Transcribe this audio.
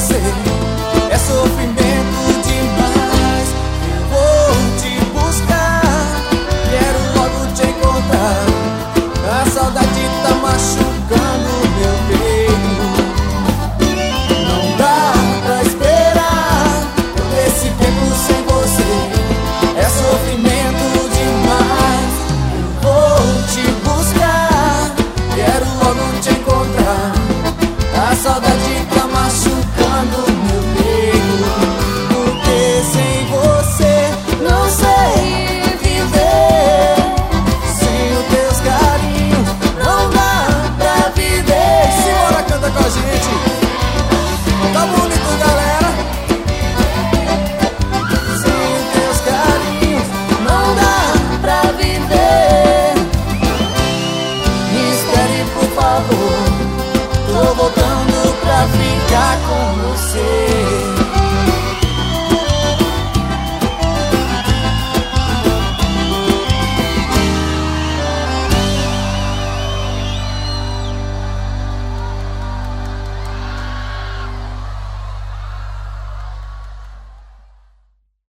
você é sofrimento demais. Eu vou te buscar, quero logo te encontrar. A saudade tá machucando meu peito. Não dá pra esperar todo esse tempo sem você, é sofrimento demais. Eu vou te buscar, quero logo te encontrar. A saudade tá machucando meu peito, porque sem você não sei viver. Sem os teus carinhos não dá pra viver. Simbora, canta com a gente. Tá bonito, galera. Sem os teus carinhos não dá pra viver. Me espere, por favor, tô voltando pra ficar com você.